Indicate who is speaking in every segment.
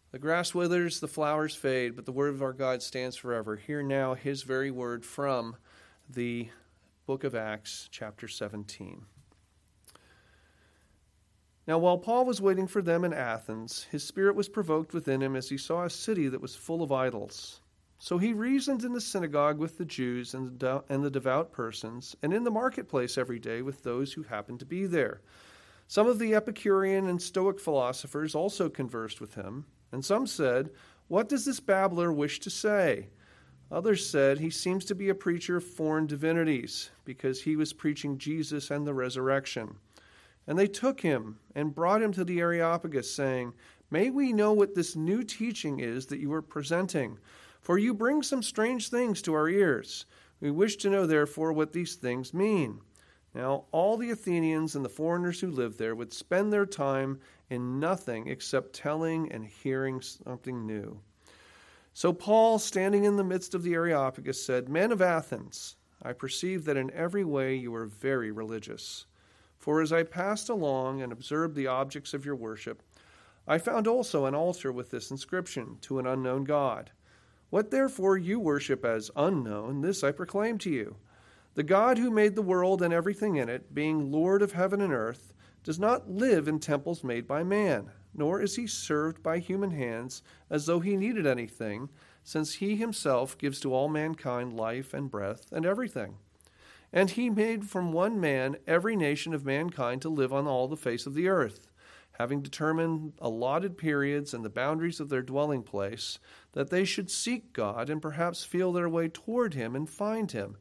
Speaker 1: The grass withers, the flowers fade, but the word of our God stands forever. Hear now his very word from the book of Acts, chapter 17. Now, while Paul was waiting for them in Athens, his spirit was provoked within him as he saw a city that was full of idols. So he reasoned in the synagogue with the Jews and the devout persons, and in the marketplace every day with those who happened to be there. Some of the Epicurean and Stoic philosophers also conversed with him, and some said, "What does this babbler wish to say?" Others said, "He seems to be a preacher of foreign divinities, because he was preaching Jesus and the resurrection." And they took him and brought him to the Areopagus, saying, "May we know what this new teaching is that you are presenting? For you bring some strange things to our ears. We wish to know, therefore, what these things mean." Now all the Athenians and the foreigners who lived there would spend their time in nothing except telling and hearing something new. So Paul, standing in the midst of the Areopagus, said, "Men of Athens, I perceive that in every way you are very religious. For as I passed along and observed the objects of your worship, I found also an altar with this inscription, 'To an unknown God.' What therefore you worship as unknown, this I proclaim to you. The God who made the world and everything in it, being Lord of heaven and earth, does not live in temples made by man, nor is he served by human hands as though he needed anything, since he himself gives to all mankind life and breath and everything. And he made from one man every nation of mankind to live on all the face of the earth, having determined allotted periods and the boundaries of their dwelling place, that they should seek God and perhaps feel their way toward him and find him.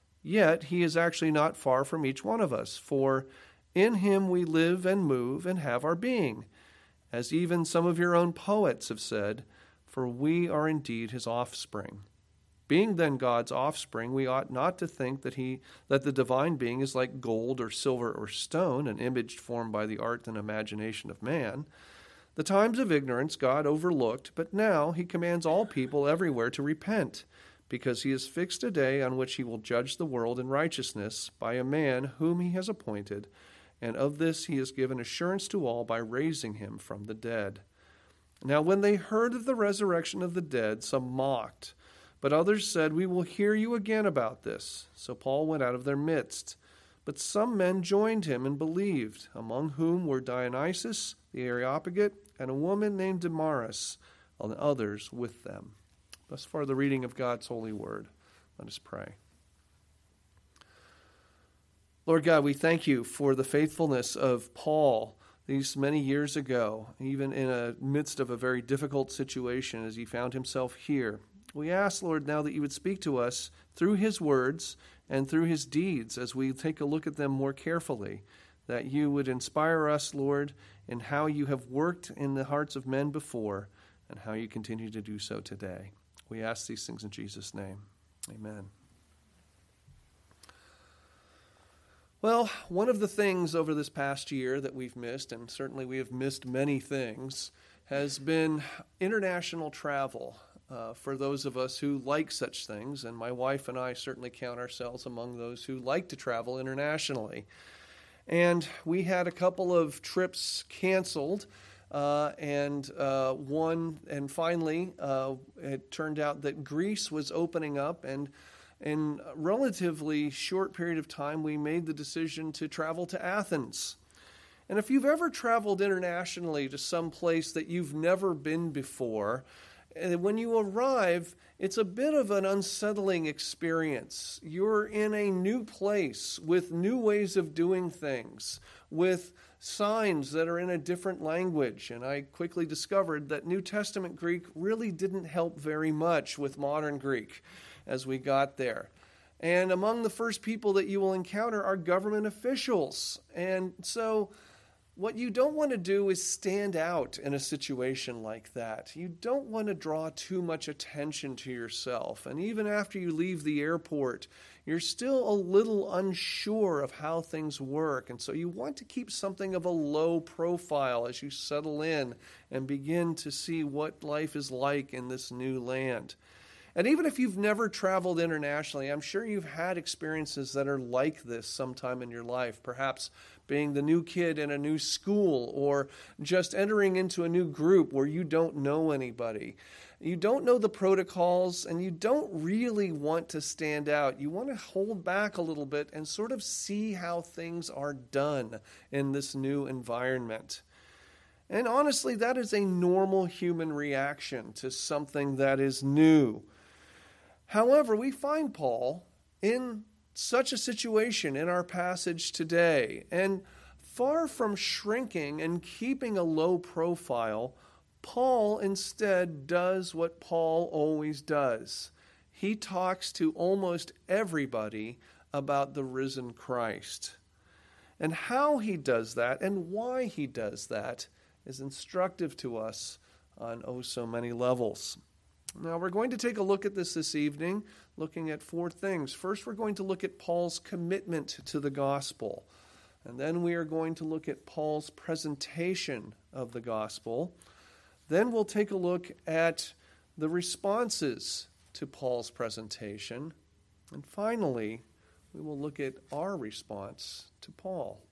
Speaker 1: Yet he is actually not far from each one of us, for in him we live and move and have our being, as even some of your own poets have said, for we are indeed his offspring. Being then God's offspring, we ought not to think that the divine being is like gold or silver or stone, an image formed by the art and imagination of man. The times of ignorance God overlooked, but now he commands all people everywhere to repent, because he has fixed a day on which he will judge the world in righteousness by a man whom he has appointed, and of this he has given assurance to all by raising him from the dead. Now when they heard of the resurrection of the dead, some mocked, but others said, "We will hear you again about this." So Paul went out of their midst. But some men joined him and believed, among whom were Dionysius the Areopagite and a woman named Damaris, and others with them. Thus far the reading of God's holy word. Let us pray. Lord God, we thank you for the faithfulness of Paul these many years ago, even in the midst of a very difficult situation as he found himself here. We ask, Lord, now that you would speak to us through his words and through his deeds as we take a look at them more carefully, that you would inspire us, Lord, in how you have worked in the hearts of men before and how you continue to do so today. We ask these things in Jesus' name. Amen. Well, one of the things over this past year that we've missed, and certainly we have missed many things, has been international travel. For those of us who like such things, and my wife and I certainly count ourselves among those who like to travel internationally. And we had a couple of trips canceled, and finally it turned out that Greece was opening up, and in a relatively short period of time we made the decision to travel to Athens. And if you've ever traveled internationally to some place that you've never been before, when you arrive, it's a bit of an unsettling experience. You're in a new place with new ways of doing things, with signs that are in a different language. And I quickly discovered that New Testament Greek really didn't help very much with modern Greek as we got there. And among the first people that you will encounter are government officials. And so what you don't want to do is stand out in a situation like that. You don't want to draw too much attention to yourself. And even after you leave the airport, you're still a little unsure of how things work. And so you want to keep something of a low profile as you settle in and begin to see what life is like in this new land. And even if you've never traveled internationally, I'm sure you've had experiences that are like this sometime in your life, perhaps being the new kid in a new school or just entering into a new group where you don't know anybody. You don't know the protocols and you don't really want to stand out. You want to hold back a little bit and sort of see how things are done in this new environment. And honestly, that is a normal human reaction to something that is new. However, we find Paul in such a situation in our passage today, and far from shrinking and keeping a low profile, Paul instead does what Paul always does. He talks to almost everybody about the risen Christ. And how he does that and why he does that is instructive to us on so many levels. Now, we're going to take a look at this evening, looking at four things. First, we're going to look at Paul's commitment to the gospel. And then we are going to look at Paul's presentation of the gospel. Then we'll take a look at the responses to Paul's presentation. And finally, we will look at our response to Paul.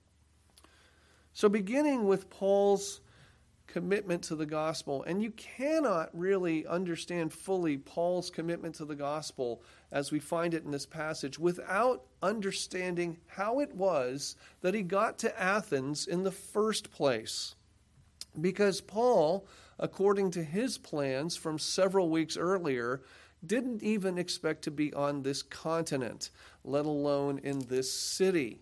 Speaker 1: So beginning with Paul's commitment to the gospel, and you cannot really understand fully Paul's commitment to the gospel as we find it in this passage without understanding how it was that he got to Athens in the first place. Because Paul, according to his plans from several weeks earlier, didn't even expect to be on this continent, let alone in this city.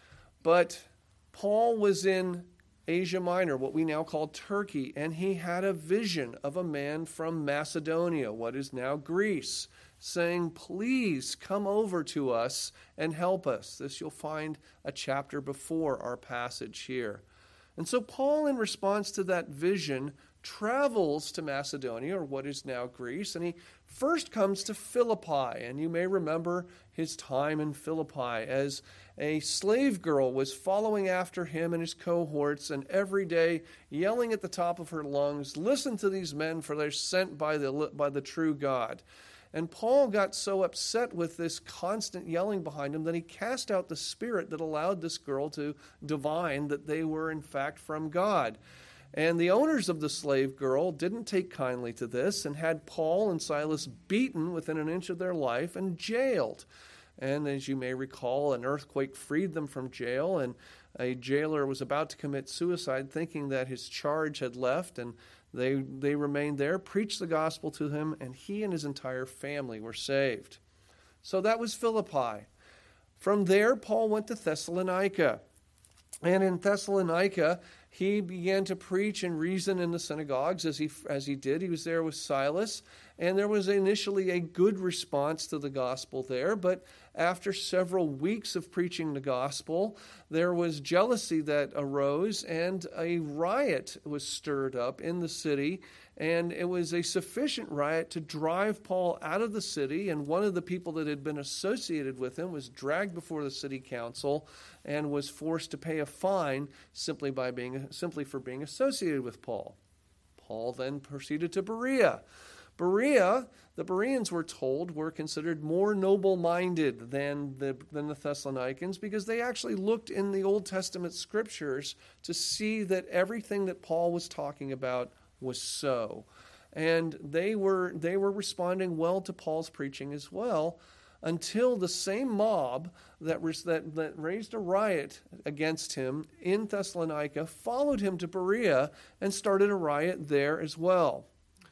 Speaker 1: But Paul was in Asia Minor, what we now call Turkey, and he had a vision of a man from Macedonia, what is now Greece, saying, please come over to us and help us. This you'll find a chapter before our passage here. And so Paul, in response to that vision, travels to Macedonia, or what is now Greece, and he first comes to Philippi. And you may remember his time in Philippi as a slave girl was following after him and his cohorts, and every day yelling at the top of her lungs, listen to these men, for they're sent by the true God. And Paul got so upset with this constant yelling behind him that he cast out the spirit that allowed this girl to divine that they were in fact from God. And the owners of the slave girl didn't take kindly to this and had Paul and Silas beaten within an inch of their life and jailed. And as you may recall, an earthquake freed them from jail, and a jailer was about to commit suicide thinking that his charge had left, and they remained there, preached the gospel to him, and he and his entire family were saved. So that was Philippi. From there, Paul went to Thessalonica. And in Thessalonica, he began to preach and reason in the synagogues as he did. He was there with Silas, and there was initially a good response to the gospel there. But after several weeks of preaching the gospel, there was jealousy that arose, and a riot was stirred up in the city. And it was a sufficient riot to drive Paul out of the city, and one of the people that had been associated with him was dragged before the city council and was forced to pay a fine simply for being associated with Paul. Paul then proceeded to Berea. Berea, the Bereans were told, were considered more noble-minded than the Thessalonians, because they actually looked in the Old Testament scriptures to see that everything that Paul was talking about was so. And they were responding well to Paul's preaching as well, until the same mob that raised a riot against him in Thessalonica followed him to Berea and started a riot there as well.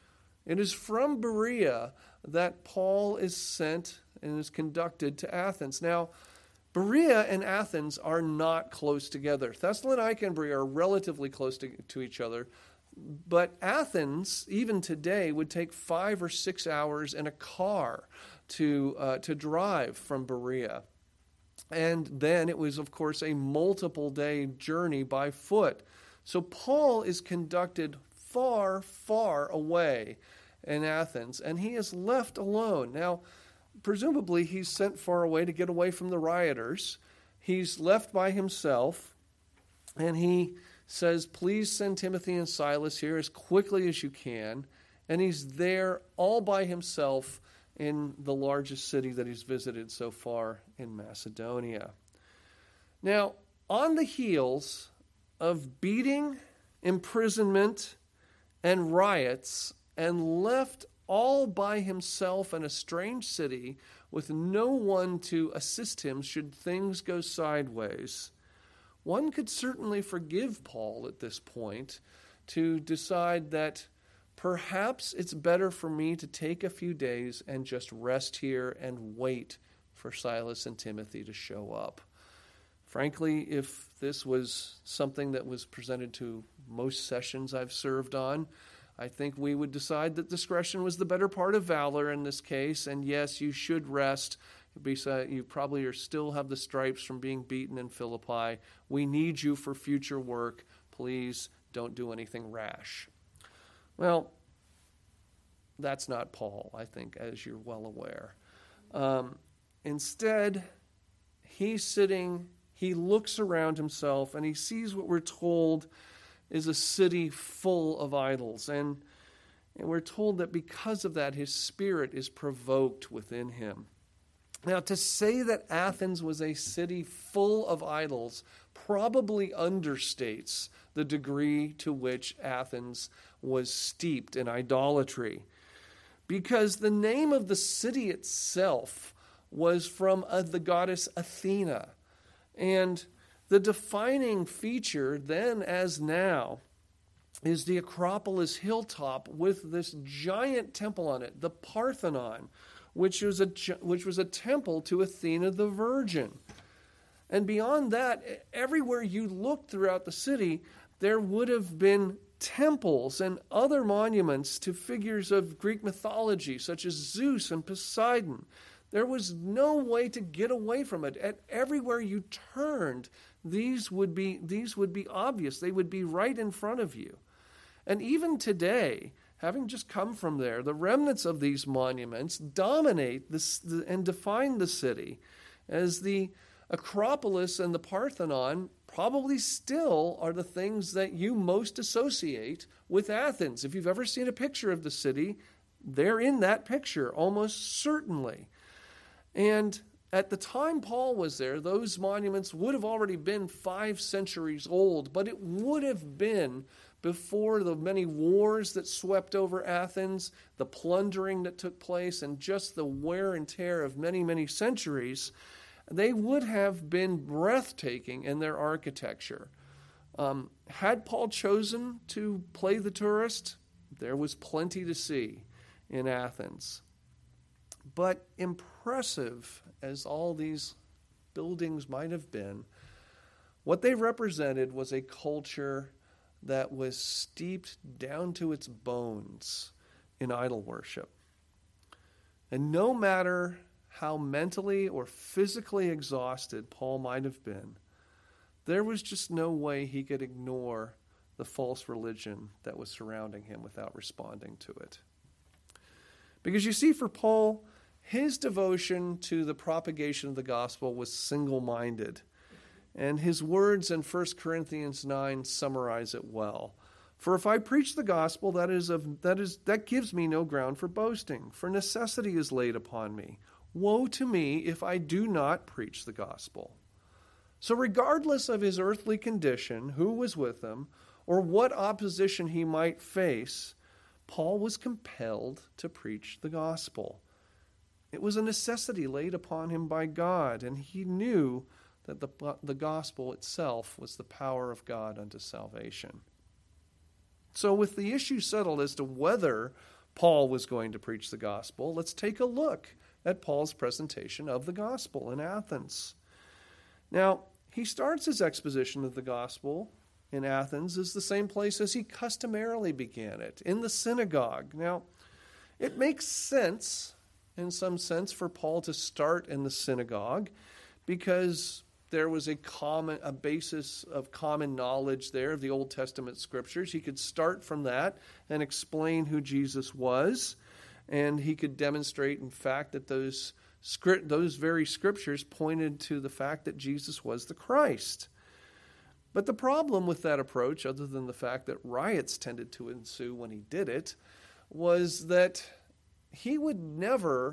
Speaker 1: It is from Berea that Paul is sent and is conducted to Athens. Now, Berea and Athens are not close together. Thessalonica and Berea are relatively close to each other, but Athens, even today, would take 5 or 6 hours in a car to drive from Berea. And then it was, of course, a multiple-day journey by foot. So Paul is conducted far, far away in Athens, and he is left alone. Now, presumably he's sent far away to get away from the rioters. He's left by himself, and he says, please send Timothy and Silas here as quickly as you can. And he's there all by himself in the largest city that he's visited so far in Macedonia. Now, on the heels of beating, imprisonment, and riots, and left all by himself in a strange city with no one to assist him should things go sideways, one could certainly forgive Paul at this point to decide that perhaps it's better for me to take a few days and just rest here and wait for Silas and Timothy to show up. Frankly, if this was something that was presented to most sessions I've served on, I think we would decide that discretion was the better part of valor in this case, and yes, you should rest. You probably still have the stripes from being beaten in Philippi. We need you for future work. Please don't do anything rash. Well, that's not Paul, I think, as you're well aware. Instead, he's sitting, he looks around himself, and he sees what we're told is a city full of idols. And we're told that because of that, his spirit is provoked within him. Now, to say that Athens was a city full of idols probably understates the degree to which Athens was steeped in idolatry, because the name of the city itself was from the goddess Athena. And the defining feature then as now is the Acropolis hilltop with this giant temple on it, the Parthenon, which was a temple to Athena the Virgin. And beyond that, everywhere you looked throughout the city, there would have been temples and other monuments to figures of Greek mythology, such as Zeus and Poseidon. There was no way to get away from it. Everywhere you turned, these would be obvious. They would be right in front of you. And even today, having just come from there, the remnants of these monuments dominate and define the city, as the Acropolis and the Parthenon probably still are the things that you most associate with Athens. If you've ever seen a picture of the city, they're in that picture, almost certainly. And at the time Paul was there, those monuments would have already been 5 centuries old, but it would have been before the many wars that swept over Athens, the plundering that took place, and just the wear and tear of many, many centuries. They would have been breathtaking in their architecture. Had Paul chosen to play the tourist, there was plenty to see in Athens. But impressive as all these buildings might have been, what they represented was a culture that was steeped down to its bones in idol worship. And no matter how mentally or physically exhausted Paul might have been, there was just no way he could ignore the false religion that was surrounding him without responding to it. Because you see, for Paul, his devotion to the propagation of the gospel was single-minded. And his words in 1 Corinthians 9 summarize it well. For if I preach the gospel, that gives me no ground for boasting, for necessity is laid upon me. Woe to me if I do not preach the gospel. So regardless of his earthly condition, who was with him, or what opposition he might face, Paul was compelled to preach the gospel. It was a necessity laid upon him by God, and he knew that the gospel itself was the power of God unto salvation. So with the issue settled as to whether Paul was going to preach the gospel, let's take a look at Paul's presentation of the gospel in Athens. Now, he starts his exposition of the gospel in Athens as the same place as he customarily began it, in the synagogue. Now, it makes sense, in some sense, for Paul to start in the synagogue, because there was a basis of common knowledge there of the Old Testament scriptures. He could start from that and explain who Jesus was, and he could demonstrate, in fact, that those very scriptures pointed to the fact that Jesus was the Christ. But the problem with that approach, other than the fact that riots tended to ensue when he did it, was that he would never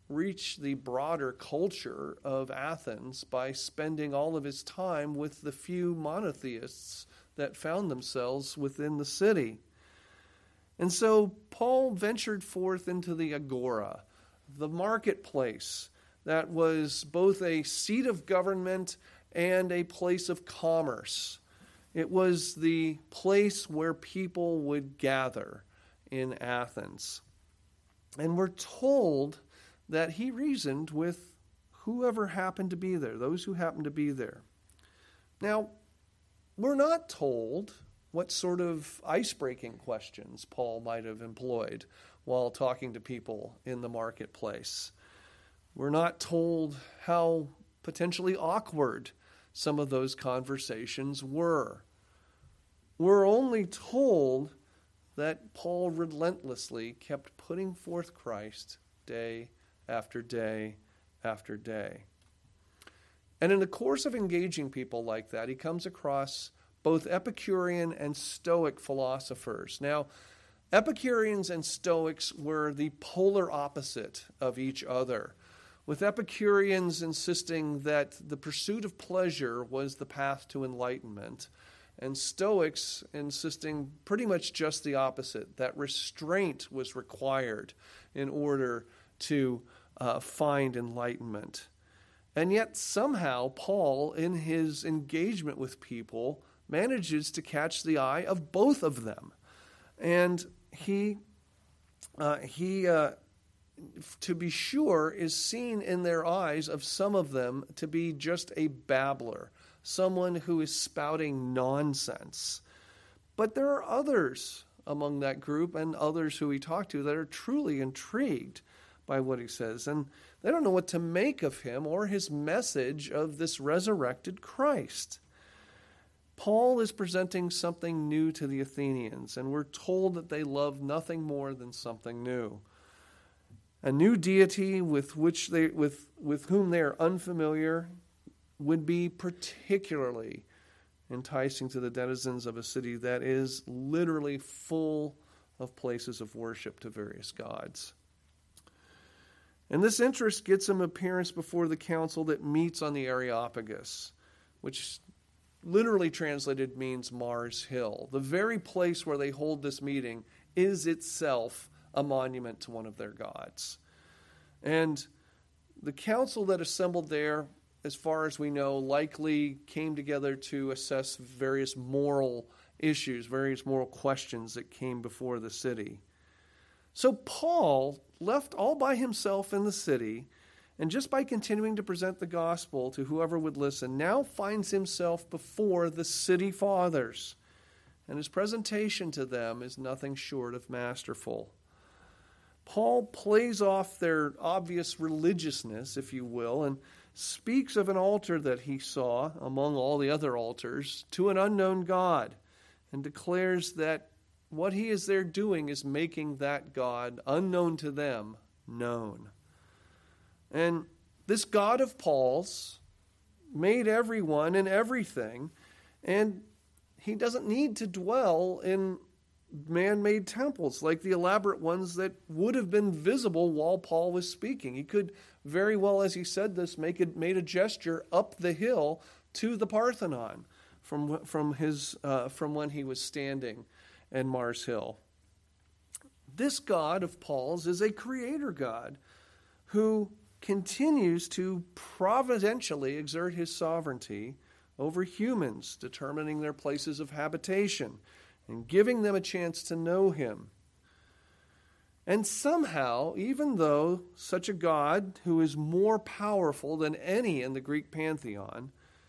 Speaker 1: reach the broader culture of Athens by spending all of his time with the few monotheists that found themselves within the city. And so Paul ventured forth into the agora, the marketplace that was both a seat of government and a place of commerce. It was the place where people would gather in Athens. And we're told that he reasoned with whoever happened to be there, those who happened to be there. Now, we're not told what sort of ice-breaking questions Paul might have employed while talking to people in the marketplace. We're not told how potentially awkward some of those conversations were. We're only told that Paul relentlessly kept putting forth Christ day after day after day. And in the course of engaging people like that, he comes across both Epicurean and Stoic philosophers. Now, Epicureans and Stoics were the polar opposite of each other, with Epicureans insisting that the pursuit of pleasure was the path to enlightenment, and Stoics insisting pretty much just the opposite, that restraint was required in order to find enlightenment. And yet somehow Paul, in his engagement with people, manages to catch the eye of both of them. And he to be sure, is seen in their eyes of some of them to be just a babbler, someone who is spouting nonsense. But there are others among that group and others who we talk to that are truly intrigued by what he says, and they don't know what to make of him or his message of this resurrected Christ. Paul is presenting something new to the Athenians, and we're told that they love nothing more than something new. A new deity with whom they are unfamiliar would be particularly enticing to the denizens of a city that is literally full of places of worship to various gods. And this interest gets him appearance before the council that meets on the Areopagus, which literally translated means Mars Hill. The very place where they hold this meeting is itself a monument to one of their gods. And the council that assembled there, as far as we know, likely came together to assess various moral issues, various moral questions that came before the city. So Paul, left all by himself in the city, and just by continuing to present the gospel to whoever would listen, now finds himself before the city fathers. And his presentation to them is nothing short of masterful. Paul plays off their obvious religiousness, if you will, and speaks of an altar that he saw among all the other altars to an unknown God, and declares that what he is there doing is making that God, unknown to them, known. And this God of Paul's made everyone and everything, and he doesn't need to dwell in man-made temples like the elaborate ones that would have been visible while Paul was speaking. He could very well, as he said this, made a gesture up the hill to the Parthenon from when he was standing in Mars Hill. This God of Paul's is a creator God who continues to providentially exert his sovereignty over humans, determining their places of habitation and giving them a chance to know him. And somehow, even though such a God who is more powerful than any in the Greek pantheon,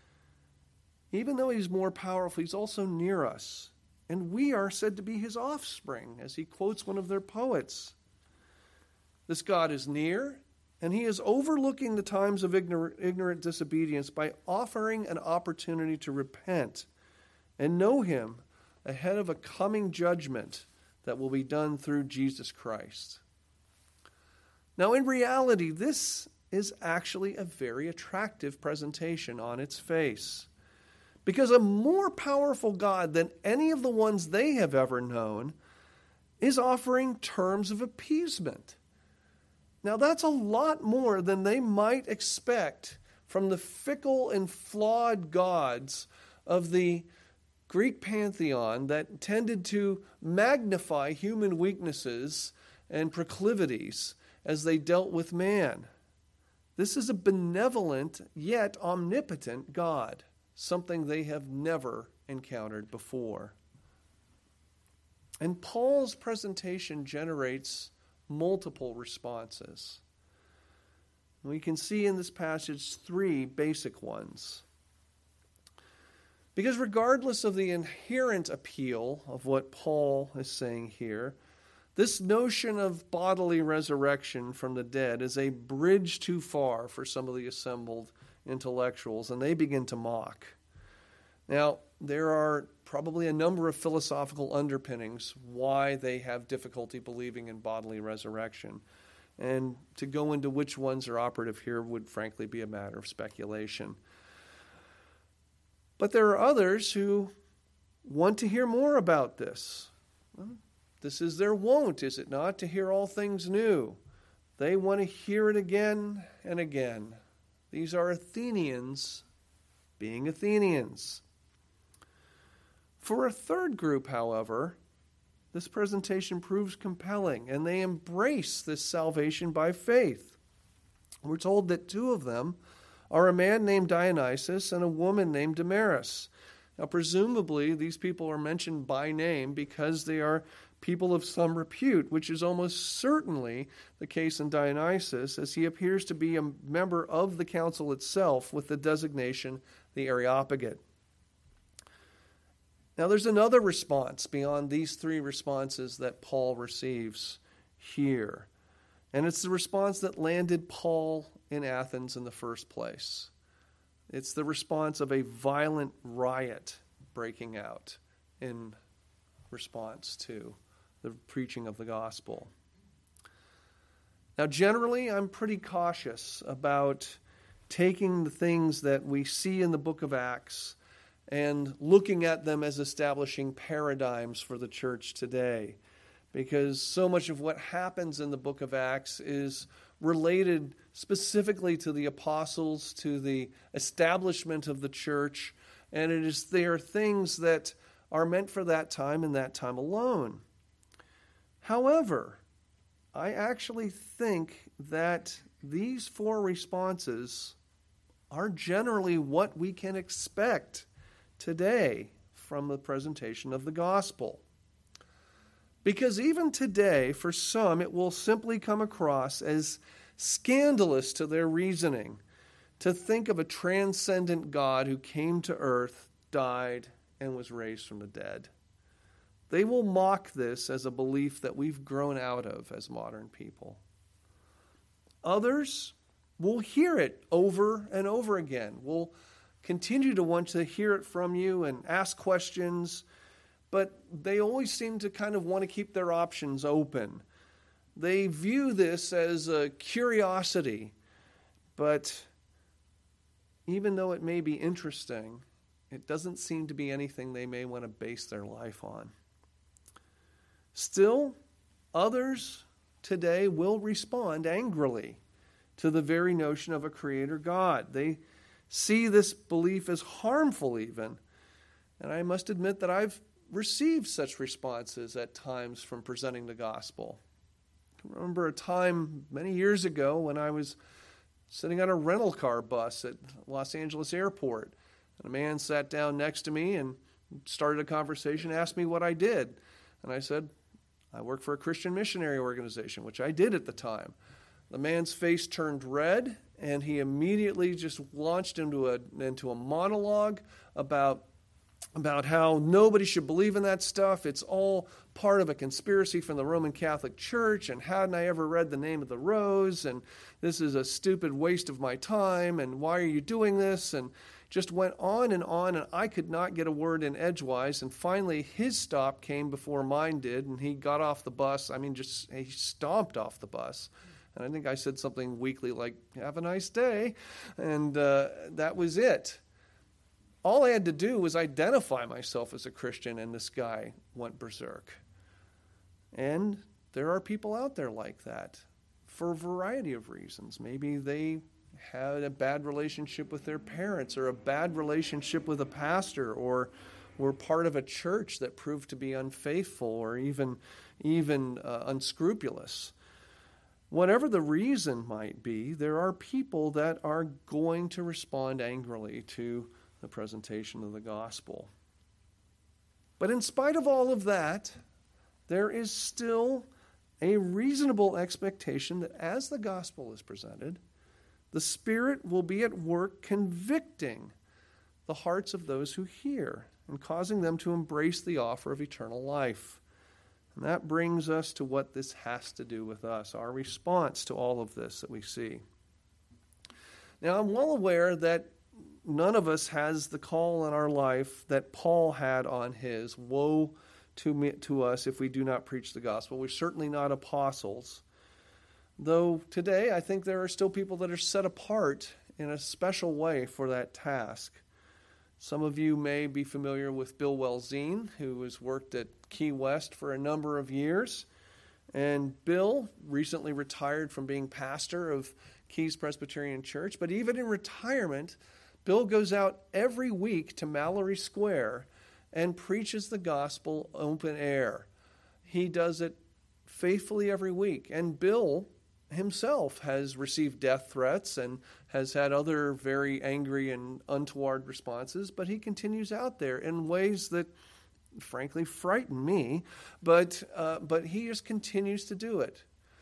Speaker 1: even though he's more powerful, he's also near us. And we are said to be his offspring, as he quotes one of their poets. This God is near, and he is overlooking the times of ignorant disobedience by offering an opportunity to repent and know him ahead of a coming judgment that will be done through Jesus Christ. Now, in reality, this is actually a very attractive presentation on its face, because a more powerful God than any of the ones they have ever known is offering terms of appeasement. Now that's a lot more than they might expect from the fickle and flawed gods of the Greek pantheon that tended to magnify human weaknesses and proclivities as they dealt with man. This is a benevolent yet omnipotent God, something they have never encountered before. And Paul's presentation generates multiple responses. We can see in this passage 3 basic ones. Because regardless of the inherent appeal of what Paul is saying here, this notion of bodily resurrection from the dead is a bridge too far for some of the assembled intellectuals, and they begin to mock. Now, there are probably a number of philosophical underpinnings why they have difficulty believing in bodily resurrection. And to go into which ones are operative here would frankly be a matter of speculation. But there are others who want to hear more about this. This is their wont, is it not, to hear all things new? They want to hear it again and again. These are Athenians being Athenians. For a third group, however, this presentation proves compelling, and they embrace this salvation by faith. We're told that 2 of them are a man named Dionysius and a woman named Damaris. Now, presumably, these people are mentioned by name because they are people of some repute, which is almost certainly the case in Dionysius, as he appears to be a member of the council itself with the designation the Areopagite. Now, there's another response beyond these 3 responses that Paul receives here. And it's the response that landed Paul in Athens in the first place. It's the response of a violent riot breaking out in response to the preaching of the gospel. Now, generally, I'm pretty cautious about taking the things that we see in the book of Acts and looking at them as establishing paradigms for the church today, because so much of what happens in the book of Acts is related specifically to the apostles, to the establishment of the church, and they are things that are meant for that time and that time alone. However, I actually think that these 4 responses are generally what we can expect today from the presentation of the gospel. Because even today, for some, it will simply come across as scandalous to their reasoning to think of a transcendent God who came to earth, died, and was raised from the dead. They will mock this as a belief that we've grown out of as modern people. Others will hear it over and over again, will continue to want to hear it from you and ask questions, but they always seem to kind of want to keep their options open. They view this as a curiosity, but even though it may be interesting, it doesn't seem to be anything they may want to base their life on. Still, others today will respond angrily to the very notion of a creator God. They see this belief as harmful even. And I must admit that I've received such responses at times from presenting the gospel. I remember a time many years ago when I was sitting on a rental car bus at Los Angeles Airport. And a man sat down next to me and started a conversation, asked me what I did. And I said, I work for a Christian missionary organization, which I did at the time. The man's face turned red, and he immediately just launched into a monologue about how nobody should believe in that stuff. It's all part of a conspiracy from the Roman Catholic Church, and hadn't I ever read The Name of the Rose, and this is a stupid waste of my time, and why are you doing this? And just went on, and I could not get a word in edgewise, and finally his stop came before mine did, and he got off the bus. He stomped off the bus. And I think I said something weakly like, have a nice day, and that was it. All I had to do was identify myself as a Christian, and this guy went berserk. And there are people out there like that, for a variety of reasons. Maybe they had a bad relationship with their parents, or a bad relationship with a pastor, or were part of a church that proved to be unfaithful, or even unscrupulous. Whatever the reason might be, there are people that are going to respond angrily to the presentation of the gospel. But in spite of all of that, there is still a reasonable expectation that as the gospel is presented, the Spirit will be at work convicting the hearts of those who hear and causing them to embrace the offer of eternal life. And that brings us to what this has to do with us, our response to all of this that we see. Now, I'm well aware that none of us has the call in our life that Paul had on his. Woe to us if we do not preach the gospel. We're certainly not apostles. Though today I think there are still people that are set apart in a special way for that task. Some of you may be familiar with Bill Welzine, who has worked at Key West for a number of years. And Bill recently retired from being pastor of Keys Presbyterian Church. But even in retirement, Bill goes out every week to Mallory Square and preaches the gospel open air. He does it faithfully every week. And Bill himself has received death threats and has had other very angry and untoward responses, but he continues out there in ways that frankly frighten me, but he just continues to do it.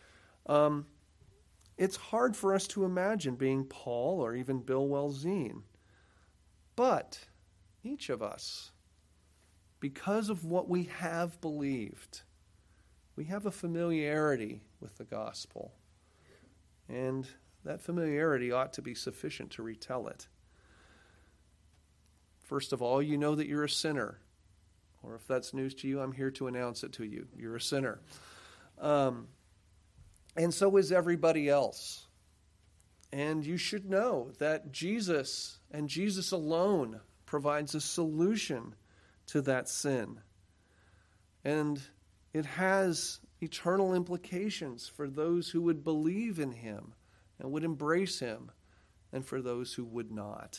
Speaker 1: It's hard for us to imagine being Paul or even Bill Welzine, but each of us, because of what we have believed, we have a familiarity with the gospel. And that familiarity ought to be sufficient to retell it. First of all, you know that you're a sinner. Or if that's news to you, I'm here to announce it to you. You're a sinner. And so is everybody else. And you should know that Jesus and Jesus alone provides a solution to that sin. And it has eternal implications for those who would believe in him and would embrace him, and for those who would not.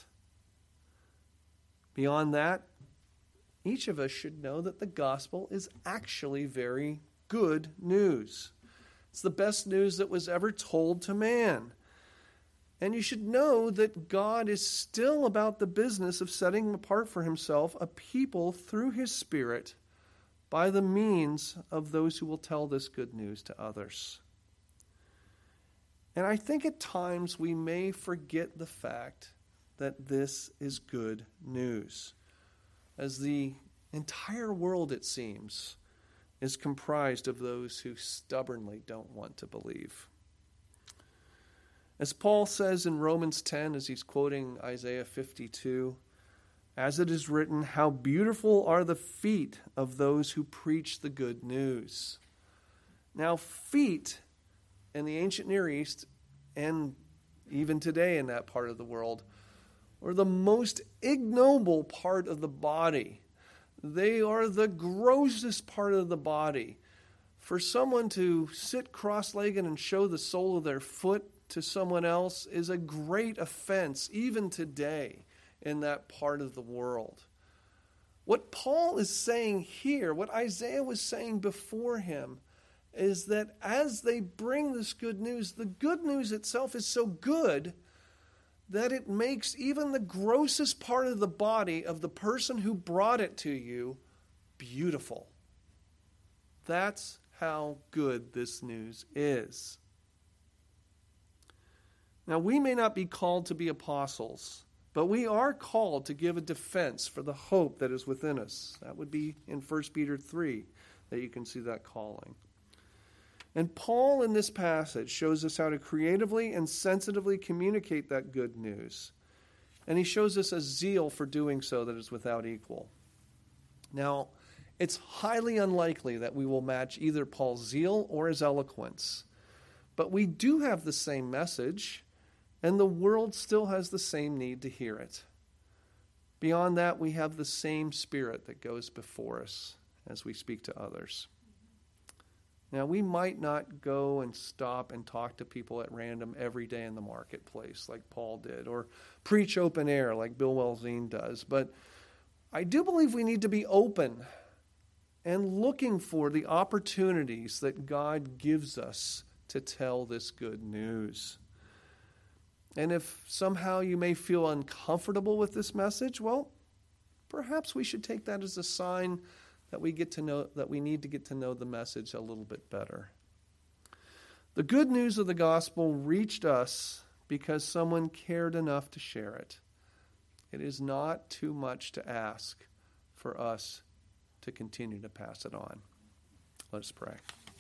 Speaker 1: Beyond that, each of us should know that the gospel is actually very good news. It's the best news that was ever told to man. And you should know that God is still about the business of setting apart for himself a people through his Spirit by the means of those who will tell this good news to others. And I think at times we may forget the fact that this is good news, as the entire world, it seems, is comprised of those who stubbornly don't want to believe. As Paul says in Romans 10, as he's quoting Isaiah 52, as it is written, how beautiful are the feet of those who preach the good news. Now, feet in the ancient Near East, and even today in that part of the world, were the most ignoble part of the body. They are the grossest part of the body. For someone to sit cross-legged and show the sole of their foot to someone else is a great offense, even today, in that part of the world. What Paul is saying here, what Isaiah was saying before him, is that as they bring this good news, the good news itself is so good that it makes even the grossest part of the body of the person who brought it to you beautiful. That's how good this news is. Now, we may not be called to be apostles, but we are called to give a defense for the hope that is within us. That would be in 1 Peter 3 that you can see that calling. And Paul in this passage shows us how to creatively and sensitively communicate that good news. And he shows us a zeal for doing so that is without equal. Now, it's highly unlikely that we will match either Paul's zeal or his eloquence. But we do have the same message, and the world still has the same need to hear it. Beyond that, we have the same Spirit that goes before us as we speak to others. Now, we might not go and stop and talk to people at random every day in the marketplace like Paul did, or preach open air like Bill Welzine does, but I do believe we need to be open and looking for the opportunities that God gives us to tell this good news. And if somehow you may feel uncomfortable with this message, well, perhaps we should take that as a sign that we need to get to know the message a little bit better. The good news of the gospel reached us because someone cared enough to share it. It is not too much to ask for us to continue to pass it on. Let us pray.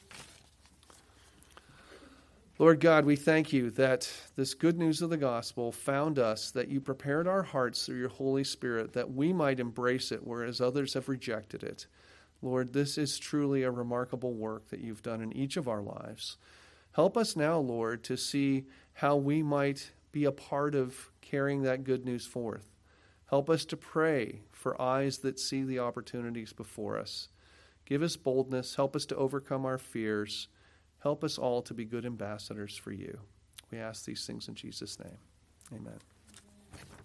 Speaker 1: Lord God, we thank you that this good news of the gospel found us, that you prepared our hearts through your Holy Spirit, that we might embrace it, whereas others have rejected it. Lord, this is truly a remarkable work that you've done in each of our lives. Help us now, Lord, to see how we might be a part of carrying that good news forth. Help us to pray for eyes that see the opportunities before us. Give us boldness. Help us to overcome our fears. Help us all to be good ambassadors for you. We ask these things in Jesus' name. Amen.